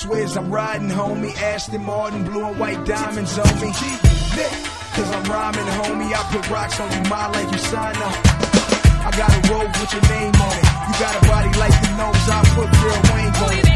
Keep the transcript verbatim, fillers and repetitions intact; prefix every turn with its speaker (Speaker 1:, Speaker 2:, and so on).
Speaker 1: Swiss, I'm riding, homie. Aston Martin, blue and white diamonds on me. Cause I'm rhyming, homie. I put rocks on your mind like you signed up. I got a robe with your name on it. You got a body like the nose, I put Lil Wayne on it.